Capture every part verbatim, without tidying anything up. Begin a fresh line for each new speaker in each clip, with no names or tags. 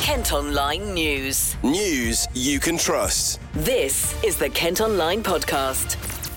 Kent Online News.
News you can trust.
This is the Kent Online Podcast.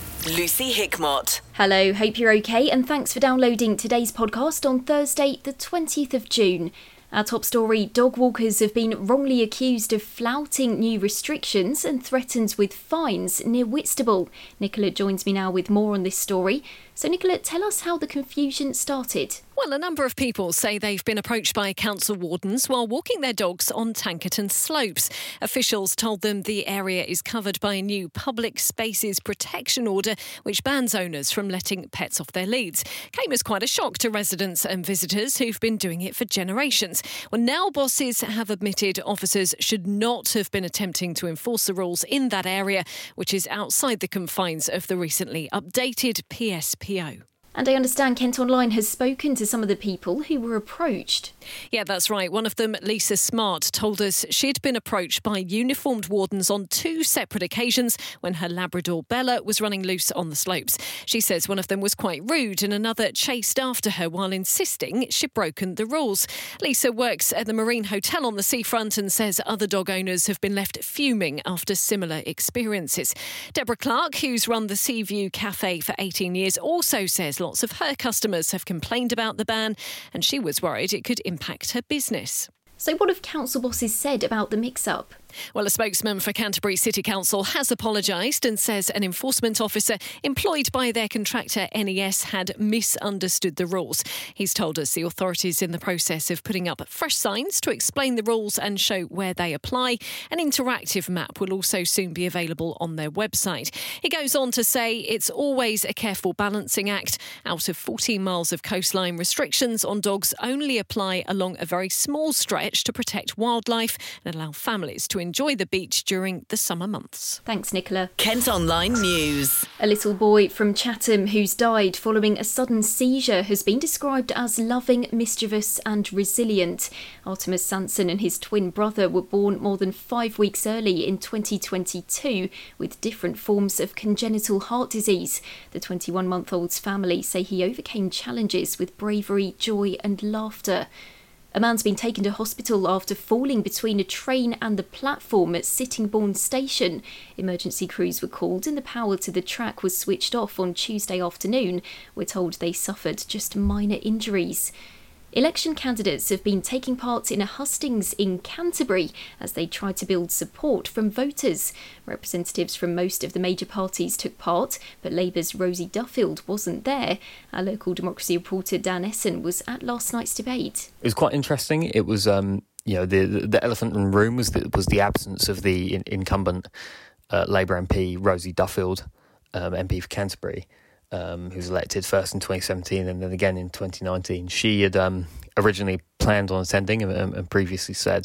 Lucy Hickmott.
Hello, hope you're okay, and thanks for downloading today's podcast on Thursday, the twentieth of June. Our top story, dog walkers have been wrongly accused of flouting new restrictions and threatened with fines near Whitstable. Nicola joins me now with more on this story. So Nicola, tell us how the confusion started.
Well, a number of people say they've been approached by council wardens while walking their dogs on Tankerton slopes. Officials told them the area is covered by a new public spaces protection order which bans owners from letting pets off their leads. Came as quite a shock to residents and visitors who've been doing it for generations. Well, now bosses have admitted officers should not have been attempting to enforce the rules in that area, which is outside the confines of the recently updated P S P O.
And I understand Kent Online has spoken to some of the people who were approached.
Yeah, that's right. One of them, Lisa Smart, told us she'd been approached by uniformed wardens on two separate occasions when her Labrador Bella was running loose on the slopes. She says one of them was quite rude and another chased after her while insisting she'd broken the rules. Lisa works at the Marine Hotel on the seafront and says other dog owners have been left fuming after similar experiences. Deborah Clark, who's run the Seaview Cafe for eighteen years, also says lots of her customers have complained about the ban and she was worried it could impact her business.
So what have council bosses said about the mix-up?
Well, a spokesman for Canterbury City Council has apologised and says an enforcement officer employed by their contractor N E S had misunderstood the rules. He's told us the authorities in the process of putting up fresh signs to explain the rules and show where they apply. An interactive map will also soon be available on their website. He goes on to say it's always a careful balancing act. Out of fourteen miles of coastline, restrictions on dogs only apply along a very small stretch to protect wildlife and allow families to enjoy the beach during the summer months.
Thanks, Nicola.
Kent Online News.
A little boy from Chatham who's died following a sudden seizure has been described as loving, mischievous and resilient. Artemis Sanson and his twin brother were born more than five weeks early in twenty twenty-two with different forms of congenital heart disease. The twenty-one-month-old's family say he overcame challenges with bravery, joy and laughter. A man's been taken to hospital after falling between a train and the platform at Sittingbourne Station. Emergency crews were called and the power to the track was switched off on Tuesday afternoon. We're told they suffered just minor injuries. Election candidates have been taking part in a hustings in Canterbury as they try to build support from voters. Representatives from most of the major parties took part, but Labour's Rosie Duffield wasn't there. Our local democracy reporter Dan Essen was at last night's debate.
It was quite interesting. It was, um, you know, the the elephant in the room was the, was the absence of the in, incumbent uh, Labour M P Rosie Duffield, um, M P for Canterbury. Um, who was elected first in twenty seventeen and then again in twenty nineteen. She had um, originally planned on attending and, and previously said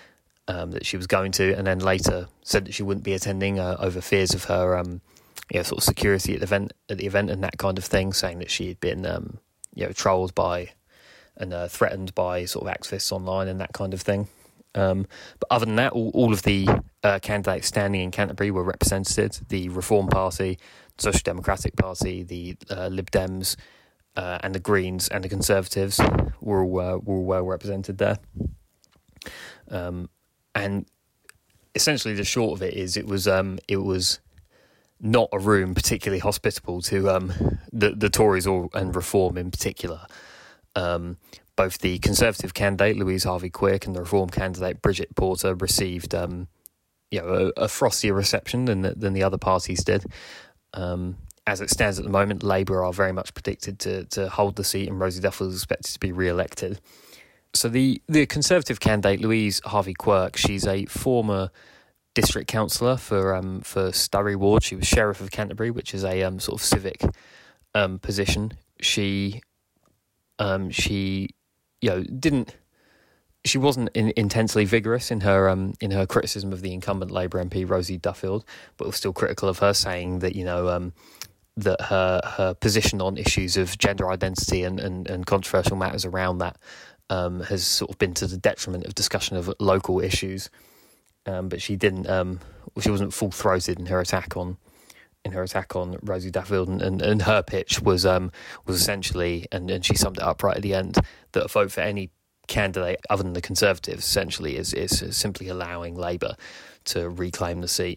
um, that she was going to, and then later said that she wouldn't be attending uh, over fears of her, um, you know, sort of security at the event, at the event and that kind of thing, saying that she had been, um, you know, trolled by and uh, threatened by sort of activists online and that kind of thing. Um, but other than that, all, all of the uh, candidates standing in Canterbury were represented. The Reform Party, Social Democratic Party, the uh, Lib Dems, uh, and the Greens and the Conservatives were all, uh, were all well represented there. Um, and essentially, the short of it is, it was um, it was not a room particularly hospitable to um, the the Tories or and Reform in particular. Um, both the Conservative candidate Louise Harvey-Quirk and the Reform candidate Bridget Porter received um, you know a, a frostier reception than the, than the other parties did. Um, as it stands at the moment, Labour are very much predicted to to hold the seat, and Rosie Duffield is expected to be re-elected. So the, the Conservative candidate, Louise Harvey-Quirk, she's a former district councillor for um, for Sturry Ward. She was Sheriff of Canterbury, which is a um, sort of civic um, position. She um, she you know didn't. She wasn't in, intensely vigorous in her um, in her criticism of the incumbent Labour M P Rosie Duffield, but was still critical of her, saying that you know um, that her her position on issues of gender identity and, and, and controversial matters around that um, has sort of been to the detriment of discussion of local issues. Um, but she didn't. Um, she wasn't full throated in her attack on in her attack on Rosie Duffield, and, and, and her pitch was um, was essentially, and, and she summed it up right at the end, that a vote for any candidate other than the Conservatives, essentially, is, is simply allowing Labour to reclaim the seat.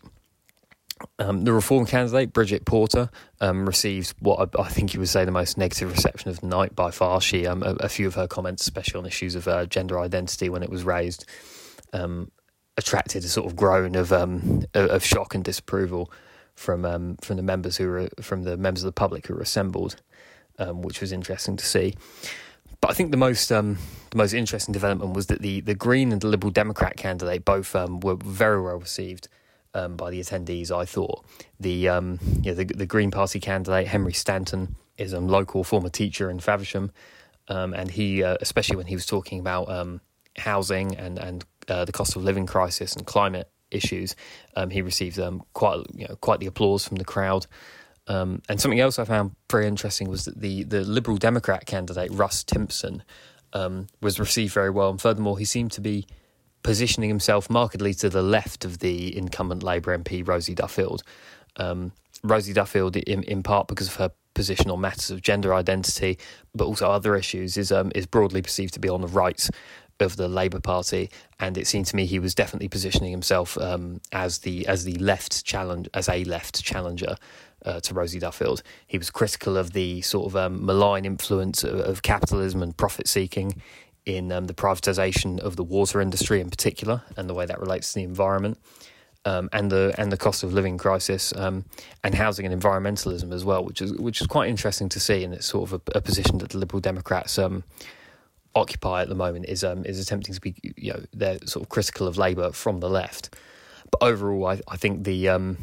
Um, the Reform candidate, Bridget Porter, um, received what I, I think you would say the most negative reception of the night by far. She, um, a, a few of her comments, especially on issues of uh, gender identity when it was raised, um, attracted a sort of groan of um, of shock and disapproval from um, from the members who were from the members of the public who were assembled, um, which was interesting to see. But I think the most um, the most interesting development was that the, the Green and the Liberal Democrat candidate both um, were very well received Um, by the attendees. I thought the um, yeah, the, the Green Party candidate Henry Stanton is a local former teacher in Faversham, um, and he, uh, especially when he was talking about um, housing and and uh, the cost of living crisis and climate issues, um, he received um, quite you know quite the applause from the crowd. Um, and something else I found very interesting was that the the Liberal Democrat candidate Russ Timpson um, was received very well, and furthermore, he seemed to be positioning himself markedly to the left of the incumbent Labour M P, Rosie Duffield. Um, Rosie Duffield, in, in part because of her position on matters of gender identity, but also other issues, is um, is broadly perceived to be on the right of the Labour Party, and it seemed to me he was definitely positioning himself um, as the as the left challenge as a left challenger uh, to Rosie Duffield. He was critical of the sort of um, malign influence of, of capitalism and profit seeking in um, the privatisation of the water industry in particular, and the way that relates to the environment, um, and the and the cost of living crisis, um, and housing and environmentalism as well, which is which is quite interesting to see, and it's sort of a, a position that the Liberal Democrats um, occupy at the moment is um, is attempting to be, you know, they're sort of critical of Labour from the left, but overall, I, I think the um,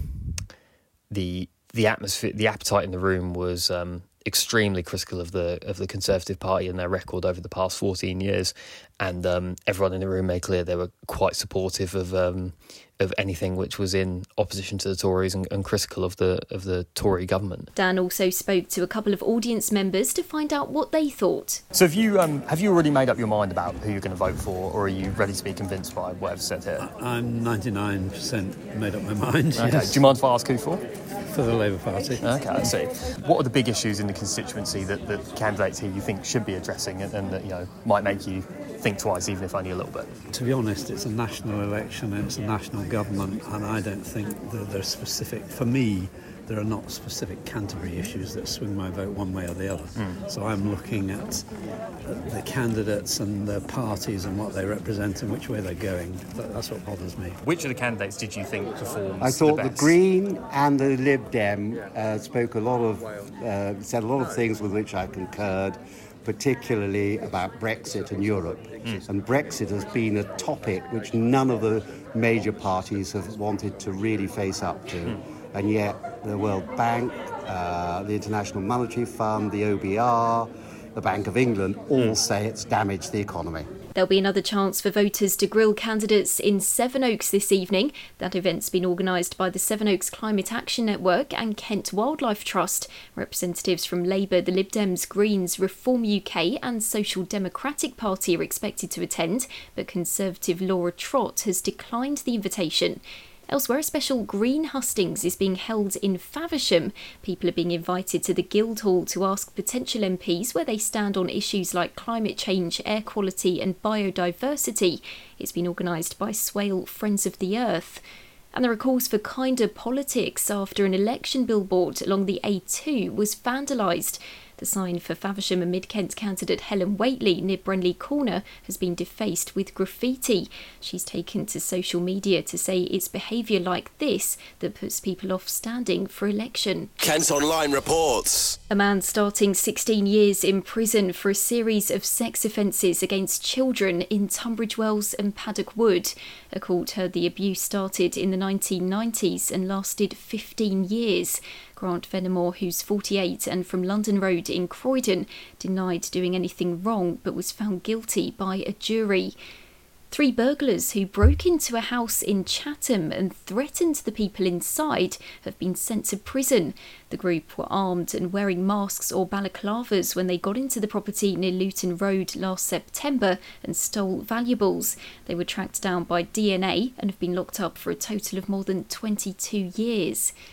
the the atmosphere, the appetite in the room was Um, extremely critical of the of the Conservative Party and their record over the past fourteen years, and um, everyone in the room made clear they were quite supportive of um, of anything which was in opposition to the Tories and, and critical of the of the Tory government.
Dan also spoke to a couple of audience members to find out what they thought.
So have you um, have you already made up your mind about who you're going to vote for, or are you ready to be convinced by whatever's said here?
I'm ninety-nine percent made up my mind.
Okay.
Yes.
Do you mind if I ask who for?
For the Labour Party.
Okay, I see. What are the big issues in the constituency that, that candidates here you think should be addressing, and, and that, you know, might make you think twice, even if only a little bit?
To be honest, it's a national election and it's a national government, and I don't think that there's specific, for me, there are not specific Canterbury issues that swing my vote one way or the other. Mm. So I'm looking at the candidates and the parties and what they represent and which way they're going. That's what bothers me.
Which of the candidates did you think performs
I thought
the,
the,
best?
the Green and the Lib Dem uh, spoke a lot of, uh, said a lot of things with which I concurred, particularly about Brexit and Europe. Mm. And Brexit has been a topic which none of the major parties have wanted to really face up to. Mm. And yet the World Bank, uh, the International Monetary Fund, the O B R, the Bank of England all say it's damaged the economy.
There'll be another chance for voters to grill candidates in Sevenoaks this evening. That event's been organised by the Sevenoaks Climate Action Network and Kent Wildlife Trust. Representatives from Labour, the Lib Dems, Greens, Reform U K and Social Democratic Party are expected to attend, but Conservative Laura Trott has declined the invitation. Elsewhere, a special green hustings is being held in Faversham. People are being invited to the Guildhall to ask potential M Ps where they stand on issues like climate change, air quality and biodiversity. It's been organised by Swale Friends of the Earth. And there are calls for kinder politics after an election billboard along the A two was vandalised. The sign for Faversham and Mid-Kent candidate Helen Whately near Brenley Corner has been defaced with graffiti. She's taken to social media to say it's behaviour like this that puts people off standing for election.
Kent Online reports.
A man starting sixteen years in prison for a series of sex offences against children in Tunbridge Wells and Paddock Wood. A court heard the abuse started in the nineteen nineties and lasted fifteen years. Grant Vennemore, who's forty-eight and from London Road in Croydon, denied doing anything wrong but was found guilty by a jury. Three burglars who broke into a house in Chatham and threatened the people inside have been sent to prison. The group were armed and wearing masks or balaclavas when they got into the property near Luton Road last September and stole valuables. They were tracked down by D N A and have been locked up for a total of more than twenty-two years.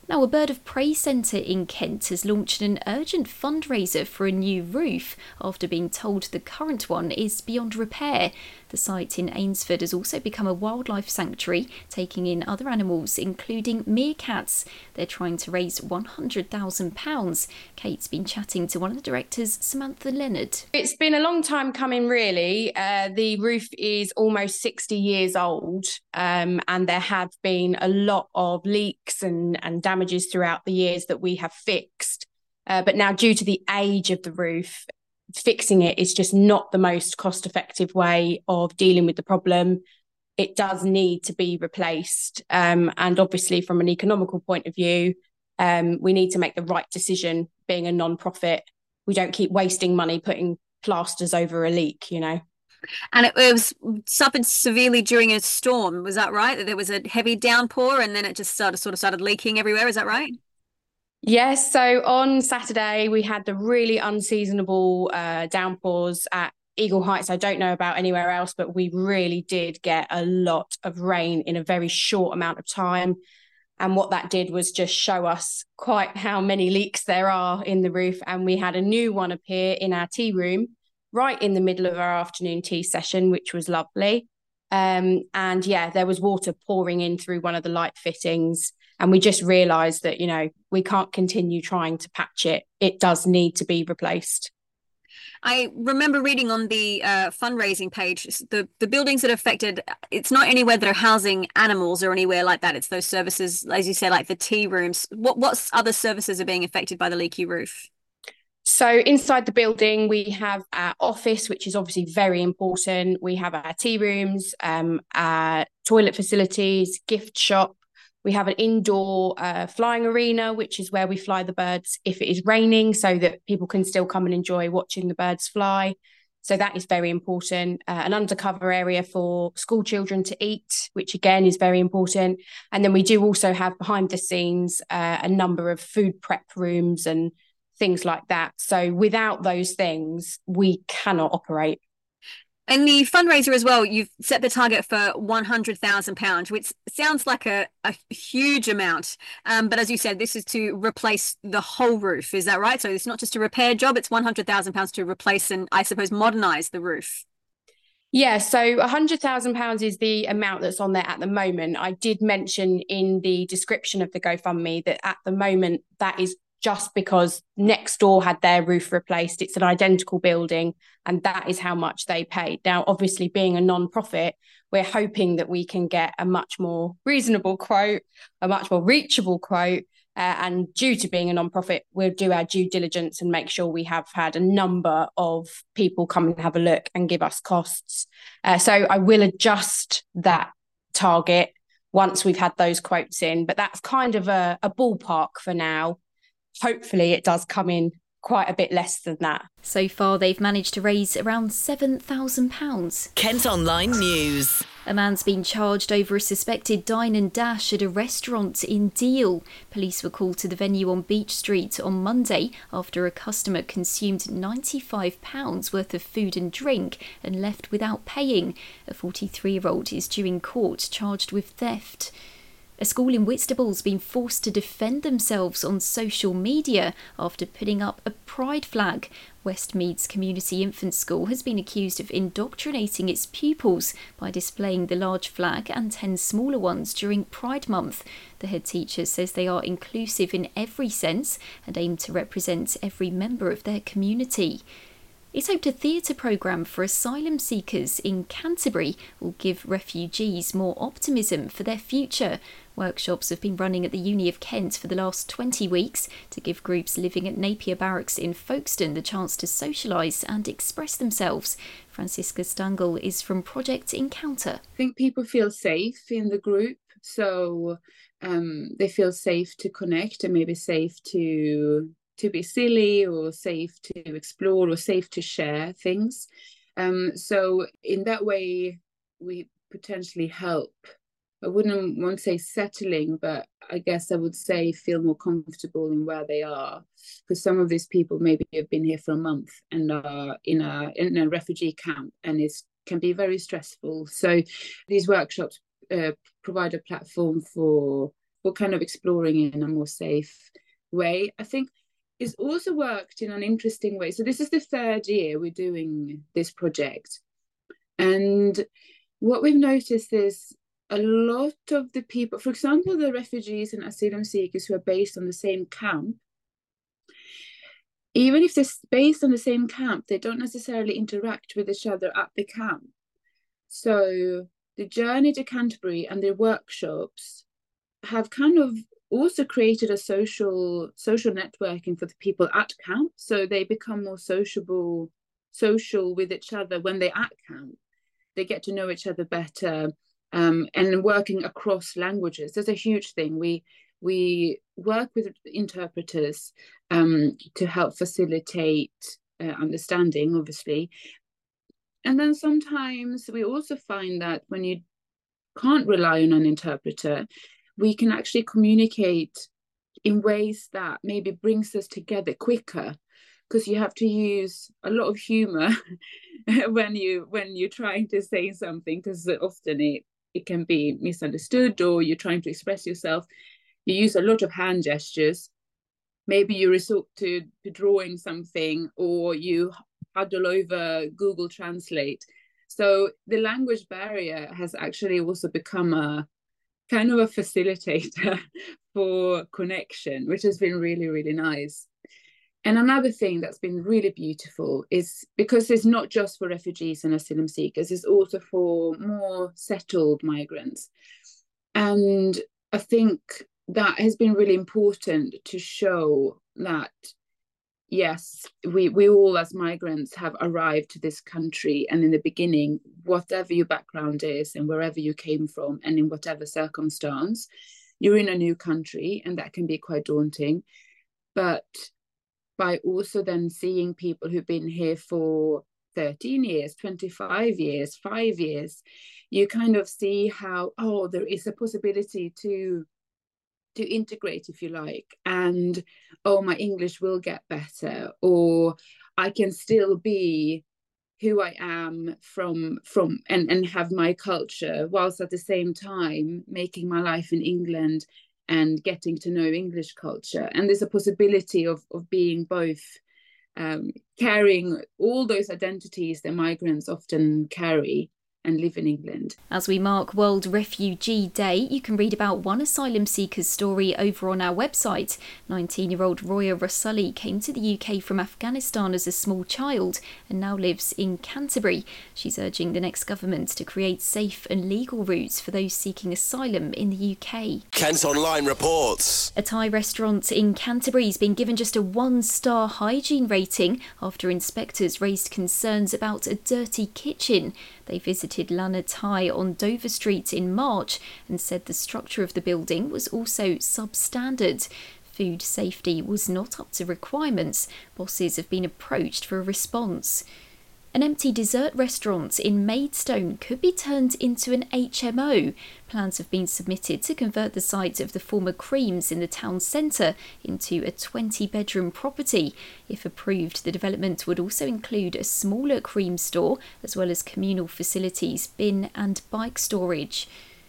Now, a bird of prey centre in Kent has launched an urgent fundraiser for a new roof after being told the current one is beyond repair. The site in Ainsford has also become a wildlife sanctuary, taking in other animals, including meerkats. They're trying to raise one hundred thousand pounds. Kate's been chatting to one of the directors, Samantha Leonard.
It's been a long time coming, really. Uh, the roof is almost sixty years old, um, and there have been a lot of leaks and, and damages throughout the years that we have fixed. Uh, but now, due to the age of the roof, fixing it is just not the most cost-effective way of dealing with the problem. It does need to be replaced. Um, and obviously, from an economical point of view, um, we need to make the right decision. Being a non-profit, we don't keep wasting money putting plasters over a leak, you know.
And it, it was suffered severely during a storm, was that right? That there was a heavy downpour and then it just started sort of started leaking everywhere, is that right?
Yes, so on Saturday we had the really unseasonable uh, downpours at Eagle Heights. I don't know about anywhere else, but we really did get a lot of rain in a very short amount of time. And what that did was just show us quite how many leaks there are in the roof. And we had a new one appear in our tea room right in the middle of our afternoon tea session, which was lovely. Um, and yeah, there was water pouring in through one of the light fittings. And we just realised that, you know, we can't continue trying to patch it. It does need to be replaced.
I remember reading on the uh, fundraising page, the, the buildings that are affected, it's not anywhere that are housing animals or anywhere like that. It's those services, as you say, like the tea rooms. What what other services are being affected by the leaky roof?
So inside the building, we have our office, which is obviously very important. We have our tea rooms, um, our toilet facilities, gift shop. We have an indoor uh, flying arena, which is where we fly the birds if it is raining, so that people can still come and enjoy watching the birds fly. So that is very important. Uh, an undercover area for school children to eat, which again is very important. And then we do also have behind the scenes uh, a number of food prep rooms and things like that. So without those things, we cannot operate.
And the fundraiser as well, you've set the target for one hundred thousand pounds, which sounds like a, a huge amount. Um, but as you said, this is to replace the whole roof. Is that right? So it's not just a repair job, it's one hundred thousand pounds to replace and, I suppose, modernise the roof.
Yeah, so one hundred thousand pounds is the amount that's on there at the moment. I did mention in the description of the GoFundMe that at the moment that is just because next door had their roof replaced. It's an identical building and that is how much they paid. Now, obviously, being a non-profit, we're hoping that we can get a much more reasonable quote, a much more reachable quote. Uh, and due to being a non-profit, we'll do our due diligence and make sure we have had a number of people come and have a look and give us costs. Uh, so I will adjust that target once we've had those quotes in, but that's kind of a, a ballpark for now. Hopefully it does come in quite a bit less than that.
So far, they've managed to raise around seven thousand pounds.
Kent Online News.
A man's been charged over a suspected dine and dash at a restaurant in Deal. Police were called to the venue on Beach Street on Monday after a customer consumed ninety-five pounds worth of food and drink and left without paying. A forty-three-year-old is due in court charged with theft. A school in Whitstable's been forced to defend themselves on social media after putting up a pride flag. Westmeads Community Infant School has been accused of indoctrinating its pupils by displaying the large flag and ten smaller ones during Pride Month. The head teacher says they are inclusive in every sense and aim to represent every member of their community. It's hoped a theatre programme for asylum seekers in Canterbury will give refugees more optimism for their future. Workshops have been running at the Uni of Kent for the last twenty weeks to give groups living at Napier Barracks in Folkestone the chance to socialise and express themselves. Francisca Stangl is from Project Encounter.
I think people feel safe in the group, so um, they feel safe to connect and maybe safe to... to be silly or safe to explore or safe to share things. Um, so in that way, we potentially help. I wouldn't want to say settling, but I guess I would say feel more comfortable in where they are. Because some of these people maybe have been here for a month and are in a, in a refugee camp, and it can be very stressful. So these workshops uh, provide a platform for for kind of exploring in a more safe way. I think it's also worked in an interesting way. So this is the third year we're doing this project. And what we've noticed is a lot of the people, for example, the refugees and asylum seekers who are based on the same camp, even if they're based on the same camp, they don't necessarily interact with each other at the camp. So the journey to Canterbury and their workshops have kind of also created a social social networking for the people at camp. So they become more sociable, social with each other when they're at camp. They get to know each other better, um, and working across languages. That's a huge thing. We we work with interpreters um, to help facilitate uh, understanding, obviously. And then sometimes we also find that when you can't rely on an interpreter, we can actually communicate in ways that maybe brings us together quicker, because you have to use a lot of humor when you when you're trying to say something, because often it it can be misunderstood, or you're trying to express yourself. You use a lot of hand gestures. Maybe you resort to, to drawing something, or you huddle over Google Translate. So the language barrier has actually also become a kind of a facilitator for connection, which has been really, really nice. And another thing that's been really beautiful is, because it's not just for refugees and asylum seekers, it's also for more settled migrants. And I think that has been really important to show that, yes, we, we all as migrants have arrived to this country, and in the beginning, whatever your background is and wherever you came from and in whatever circumstance, you're in a new country, and that can be quite daunting. But by also then seeing people who've been here for thirteen years, twenty-five years, five years, you kind of see how, oh, there is a possibility to to integrate, if you like, and oh, my English will get better, or I can still be who I am from from and, and have my culture, whilst at the same time making my life in England and getting to know English culture. And there's a possibility of, of being both, um, carrying all those identities that migrants often carry and live in England.
As we mark World Refugee Day, you can read about one asylum seeker's story over on our website. nineteen-year-old Roya Rasulli came to the U K from Afghanistan as a small child and now lives in Canterbury. She's urging the next government to create safe and legal routes for those seeking asylum in the U K.
Kent Online reports.
A Thai restaurant in Canterbury has been given just a one-star hygiene rating after inspectors raised concerns about a dirty kitchen. They visited Lana Thai on Dover Street in March and said the structure of the building was also substandard. Food safety was not up to requirements. Bosses have been approached for a response. An empty dessert restaurant in Maidstone could be turned into an H M O. Plans have been submitted to convert the site of the former Creams in the town centre into a twenty-bedroom property. If approved, the development would also include a smaller cream store, as well as communal facilities, bin and bike storage.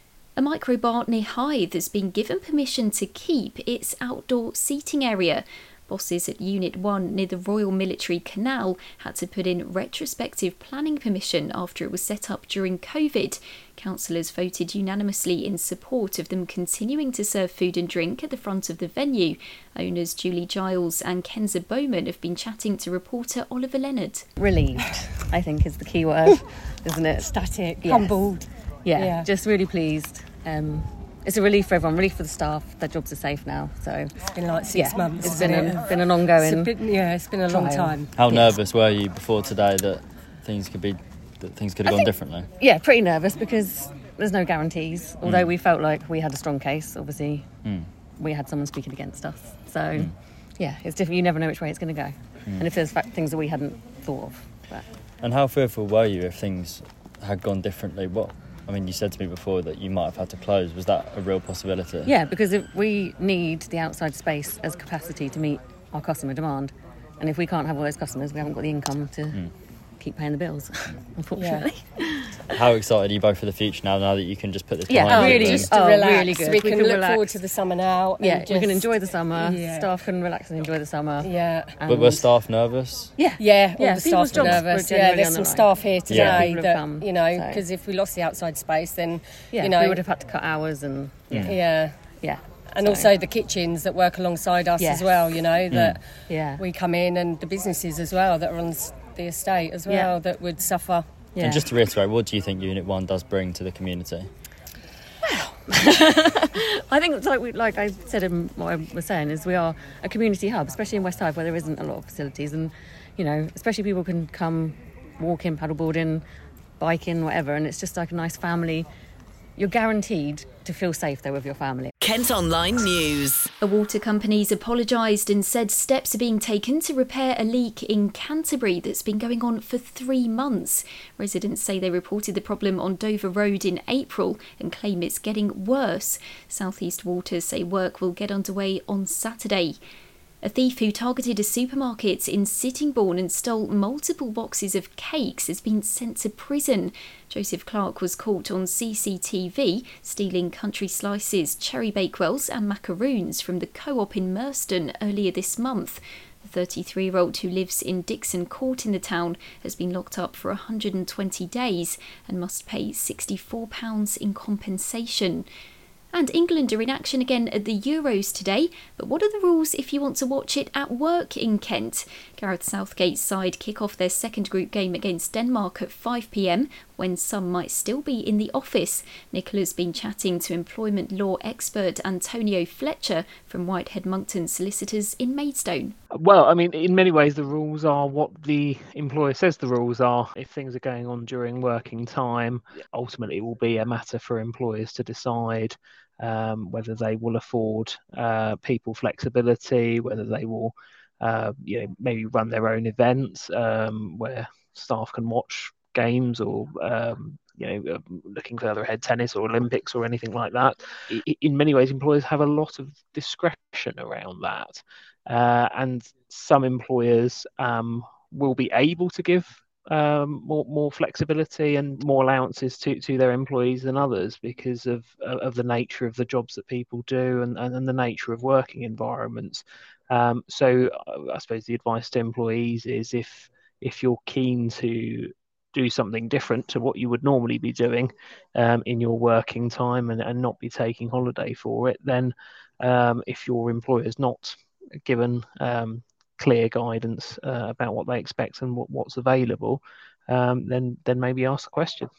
A microbar near Hythe has been given permission to keep its outdoor seating area. Bosses at Unit one near the Royal Military Canal had to put in retrospective planning permission after it was set up during COVID. Councillors voted unanimously in support of them continuing to serve food and drink at the front of the venue. Owners Julie Giles and Kenza Bowman have been chatting to reporter Oliver Leonard.
Relieved, I think, is the key word, isn't it?
Ecstatic,
yes.
Humbled.
Yeah,
yeah,
just really pleased. Um, It's a relief for everyone, relief for the staff. Their jobs are safe now. So
it's been like six
yeah,
months.
It's been
it?
a, been an ongoing.
It's bit, yeah, it's been a
trial.
long time.
How
yes.
nervous were you before today that things could be that things could have
I
gone
think,
differently?
Yeah, pretty nervous because there's no guarantees. Although mm. we felt like we had a strong case. Obviously, mm. we had someone speaking against us. So mm. yeah, it's different. You never know which way it's going to go, mm. and if there's fact, things that we hadn't thought of. But.
And how fearful were you if things had gone differently? What? I mean, you said to me before that you might have had to close. Was that a real possibility?
Yeah, because if we need the outside space as capacity to meet our customer demand. And if we can't have all those customers, we haven't got the income to mm. keep paying the bills, unfortunately.
Yeah.
how excited are you both for the future now? Now that you can just put this
yeah,
behind
really,
you?
just to oh, relax. Really good.
We,
we
can,
can
look
relax.
forward to the summer now.
Yeah,
and just,
we can enjoy the summer.
Yeah.
Staff can relax and enjoy the summer.
Yeah,
and but were staff nervous?
Yeah, yeah, all
yeah.
the staff were nervous. Yeah, there's some staff here today yeah. that come, you know, because so. if we lost the outside space, then
yeah,
you know
we would have had to cut hours and
yeah, yeah.
yeah.
And
so.
also the kitchens that work alongside us yes. as well, you know, that
mm. yeah.
we come in, and the businesses as well that are on the estate as well yeah. that would suffer.
Yeah. And just to reiterate, what do you think Unit One does bring to the community?
Well, I think, like we, like I said in what I was saying, is we are a community hub, especially in West Hythe where there isn't a lot of facilities, and you know, especially people can come walking, paddleboarding, biking, whatever, and it's just like a nice family. You're guaranteed to feel safe there with your family.
Kent Online News.
A water company's apologised and said steps are being taken to repair a leak in Canterbury that's been going on for three months. Residents say they reported the problem on Dover Road in April and claim it's getting worse. South East Water say work will get underway on Saturday. A thief who targeted a supermarket in Sittingbourne and stole multiple boxes of cakes has been sent to prison. Joseph Clark was caught on C C T V stealing country slices, cherry bakewells and macaroons from the Co-op in Merston earlier this month. The thirty-three-year-old who lives in Dixon Court in the town has been locked up for one hundred twenty days and must pay sixty-four pounds in compensation. And England are in action again at the Euros today, but what are the rules if you want to watch it at work in Kent? Gareth Southgate's side kick off their second group game against Denmark at five p m, when some might still be in the office. Nicola's been chatting to employment law expert Antonio Fletcher from Whitehead Monkton Solicitors in Maidstone.
Well, I mean, in many ways the rules are what the employer says the rules are. If things are going on during working time, ultimately it will be a matter for employers to decide um, whether they will afford uh, people flexibility, whether they will uh, you know, maybe run their own events um, where staff can watch games, or um, you know, looking further ahead, tennis or Olympics or anything like that. In many ways, employers have a lot of discretion around that. Uh, and some employers um, will be able to give um, more more flexibility and more allowances to, to their employees than others because of of the nature of the jobs that people do and, and, and the nature of working environments. Um, so I suppose the advice to employees is if if you're keen to do something different to what you would normally be doing um, in your working time and, and not be taking holiday for it, then um, if your employer's not given um, clear guidance uh, about what they expect and what, what's available, um, then then maybe ask the question.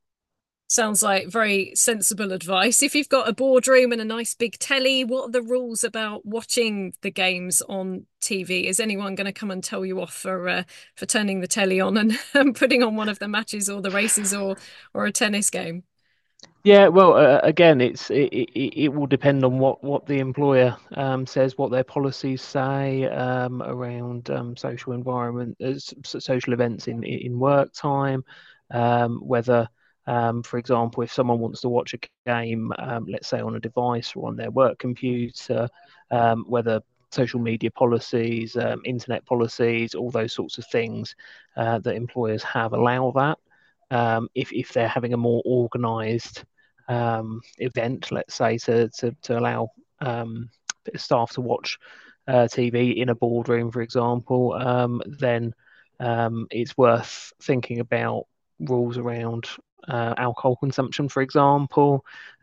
Sounds like very sensible advice. If you've got a boardroom and a nice big telly, what are the rules about watching the games on T V? Is anyone going to come and tell you off for uh, for turning the telly on and, and putting on one of the matches or the races or or a tennis game?
Yeah, well, uh, again, it's it, it, it will depend on what, what the employer um, says, what their policies say um, around um, social environment, uh, social events in in work time, um, whether. Um, for example, if someone wants to watch a game, um, let's say on a device or on their work computer, um, whether social media policies, um, internet policies, all those sorts of things uh, that employers have allow that. Um, if, if they're having a more organised um, event, let's say, to, to, to allow um, staff to watch uh, T V in a boardroom, for example, um, then um, it's worth thinking about rules around Uh, alcohol consumption, for example,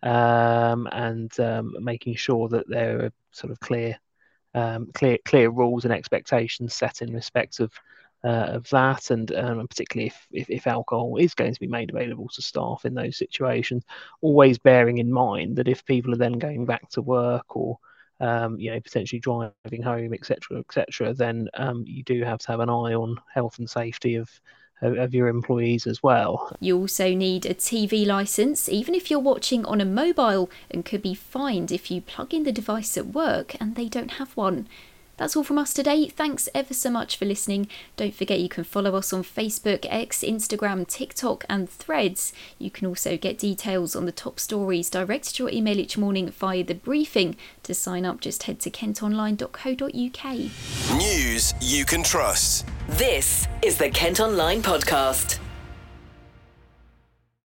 um, and um, making sure that there are sort of clear, um, clear, clear rules and expectations set in respect of uh, of that, and um, particularly if, if if alcohol is going to be made available to staff in those situations, always bearing in mind that if people are then going back to work or um, you know, potentially driving home, et cetera, et cetera, then um, you do have to have an eye on health and safety of. of your employees as well.
You also need a T V licence, even if you're watching on a mobile, and could be fined if you plug in the device at work and they don't have one. That's all from us today. Thanks ever so much for listening. Don't forget you can follow us on Facebook, X, Instagram, TikTok and Threads. You can also get details on the top stories direct to your email each morning via the briefing. To sign up, just head to kent online dot co dot uk.
News you can trust.
This is the Kent Online Podcast.